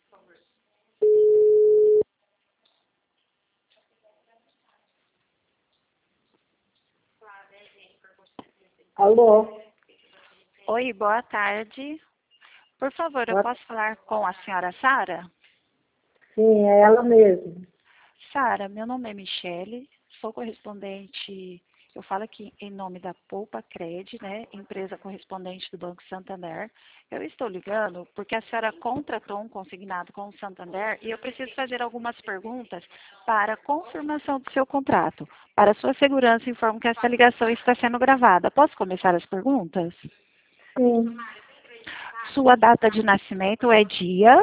Alô? Oi, boa tarde. Por favor, eu posso falar com a senhora Sara? Sim, é ela mesmo. Sara, meu nome é Michele, sou correspondente, eu falo aqui em nome da Poupa Cred, né, empresa correspondente do Banco Santander. Eu estou ligando porque a senhora contratou um consignado com o Santander e eu preciso fazer algumas perguntas para confirmação do seu contrato. Para sua segurança, informo que esta ligação está sendo gravada. Posso começar as perguntas? Sim, Sua data de nascimento é dia?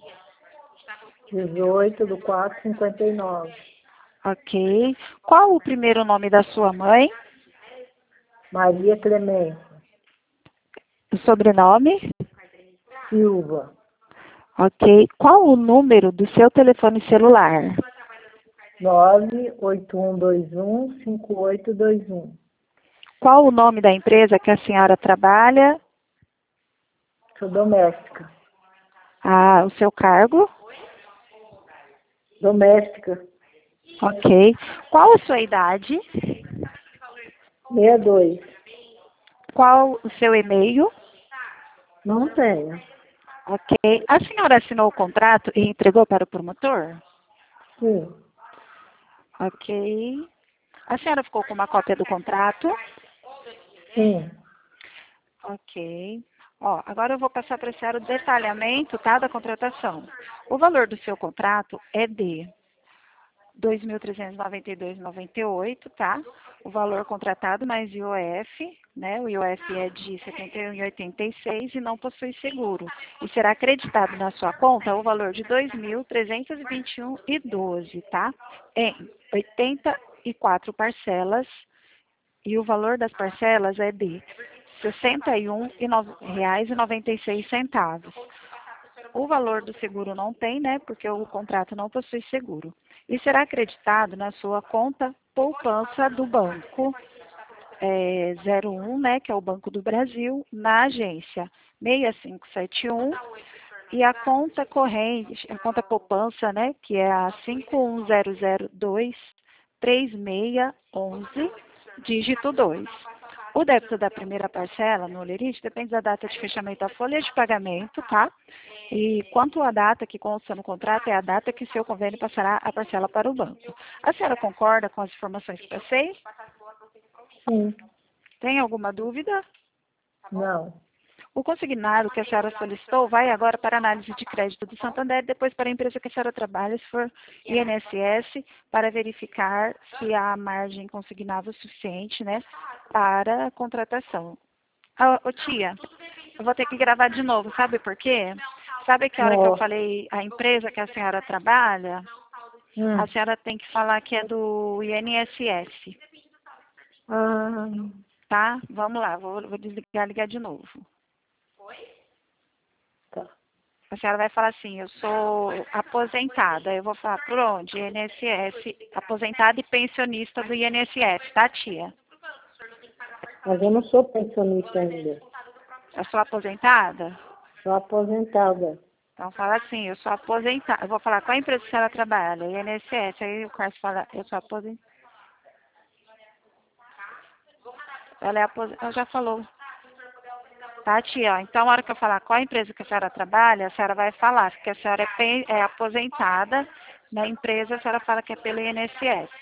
18/4/59. Ok. Qual o primeiro nome da sua mãe? Maria Clemente O sobrenome? Silva, Ok. Qual o número do seu telefone celular? 981215821. Qual o nome da empresa que a senhora trabalha? Sou doméstica. Ah, o seu cargo? Doméstica. Ok. Qual a sua idade? 62. Qual o seu e-mail? Não tenho. Ok. A senhora assinou o contrato e entregou para o promotor? Sim, Ok. A senhora ficou com uma cópia do contrato? sim. Ok. Ó, agora eu vou passar para a senhora o detalhamento, tá, da contratação. O valor do seu contrato é de R$ 2.392,98, tá? O valor contratado mais IOF, né? O IOF é de R$ 71,86 e não possui seguro. E será acreditado na sua conta o valor de R$ 2.321,12, tá? Em 84 parcelas. E o valor das parcelas é de R$ 61,96. O valor do seguro não tem, né? Porque o contrato não possui seguro. E será acreditado na sua conta poupança do banco 01, né? Que é o Banco do Brasil, na agência 6571. E a conta corrente, a conta poupança, né? Que é a 510023611, dígito 2. O débito da primeira parcela no Olerite depende da data de fechamento da folha de pagamento, tá? E quanto à data que consta no contrato, é a data que seu convênio passará a parcela para o banco. A senhora concorda com as informações que passei? Sim. Tem alguma dúvida? Não. O consignado que a senhora solicitou vai agora para a análise de crédito do Santander, depois para a empresa que a senhora trabalha, se for INSS, para verificar se há margem consignável suficiente, né, para a contratação. Ô, tia, eu vou ter que gravar de novo, sabe por quê? Sabe que a hora que eu Não. falei a empresa que a senhora trabalha, a Hum. senhora tem que falar que é do INSS, Ah, tá? Vamos lá, vou desligar e ligar de novo. tá. A senhora vai falar assim, eu sou aposentada. Eu vou falar, por onde? INSS, aposentada e pensionista do INSS, tá, tia? Mas eu não sou pensionista ainda. Eu sou aposentada? Sou aposentada. Então fala assim, eu sou aposentada. Eu vou falar, qual a empresa que a senhora trabalha? INSS. Aí o Carlos fala, eu sou aposentada. Ela é aposentada. Ela já falou. Tá, tia? Então, a hora que eu falar qual a empresa que a senhora trabalha, a senhora vai falar, porque a senhora é aposentada na empresa, a senhora fala que é pelo INSS.